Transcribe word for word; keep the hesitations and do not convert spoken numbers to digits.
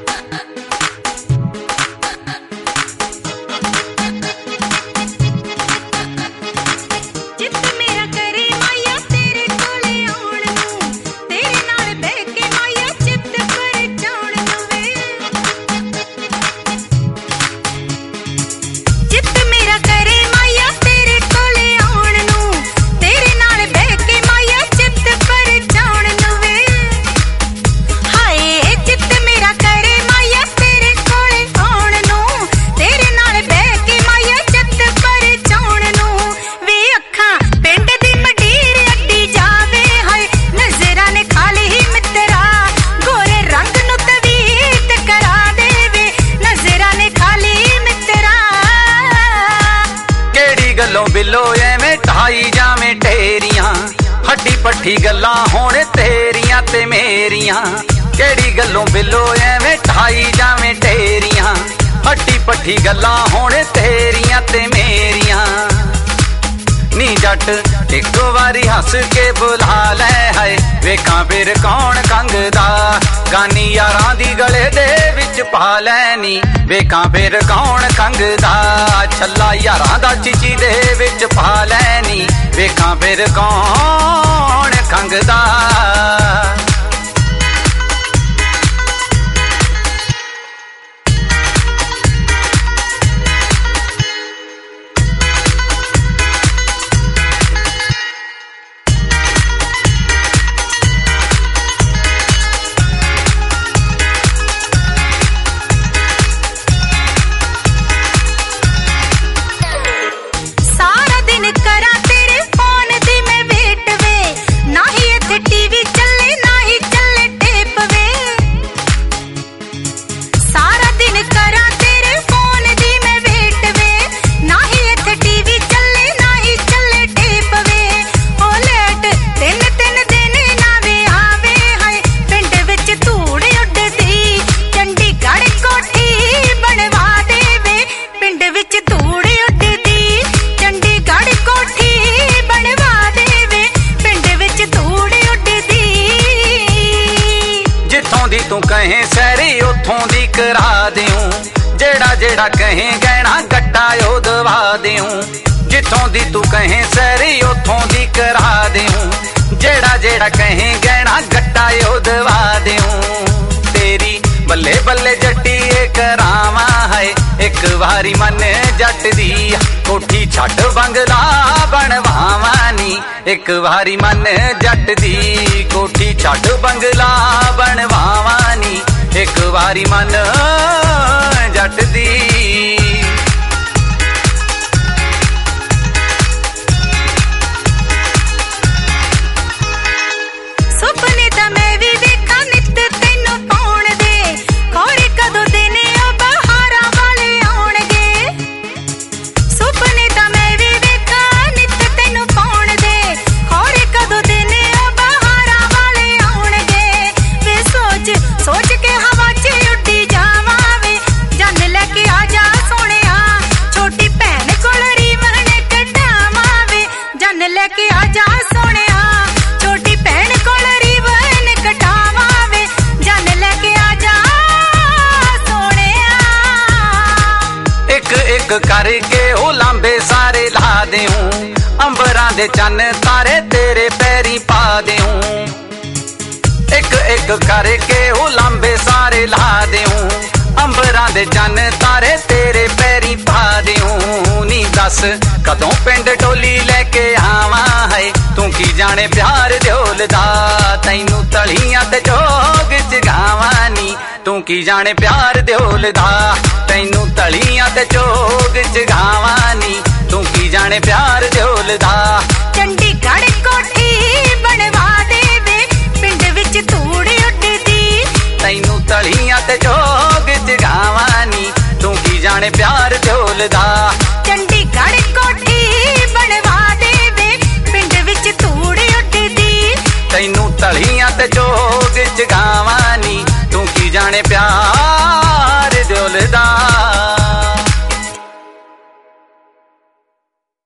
below एवें ढाई जावें ढेरियां हड्डी पट्ठी गल्लां होण तेरियां ते मेरियां केड़ी गल्लों बिलो एवें ढाई जावें ढेरियां हड्डी पट्ठी गल्लां होण तेरियां ते मेरियां नी जट एक वारी हस के बुला लै है वेखां फिर कौन कंगदा गानी यारां दी गले दे विच पा लैनी वेखां फिर कौन कंगदा छल्ला यारां दा चिची दे विच पा लैनी वेखां फिर कौन कंगदा तू कहें सैरी उथों दी करा देऊं जेड़ा जेड़ा कहें गहना गट्टा ओ दवा देऊं जिथों दी तू कहें सैरी उथों दी करा देऊं जेड़ा जेड़ा कहें गहना गट्टा ओ दवा देऊं तेरी बल्ले बल्ले जट्टी करावा है एक वारी मन जट दी कोठी छट बंगला बनवावानी एक वारी मन जट दी कोठी छट बंगला बनवावानी एक वारी मन जट दी लेके आजा सोनिया छोटी भैन कोल रीवन कटावा वे जान लेके आजा सोनिया एक एक करके ओ लांबे सारे ला देऊं अंबरां दे चन्न तारे तेरे पैरी पा देऊं एक एक करके ओ लांबे सारे ला देऊं अंबरां दे चन्न तारे तेरे पैरी पा देऊं नी दस कदों पिंड टोली लेके आवा है तू की जाने प्यार दियोलदा तैनू तलियां ते जोग जगावानी तू की जाने प्यार दियोलदा तैनू तलियां ते जोग जगावानी तू की जाने प्यार दियोलदा चंडीगढ़ कोठी बनवा दे वे पिंड विच धूड़ उड़दी तैनू तलियां ते जोग जगावानी तू की जाने प्यार दियोलदा चंडीगढ़ कोठी बनवा दे वे पिंड विच धूड़ उड़दी तैनू तलियां ते जोग जगावानी तू की जाने प्यार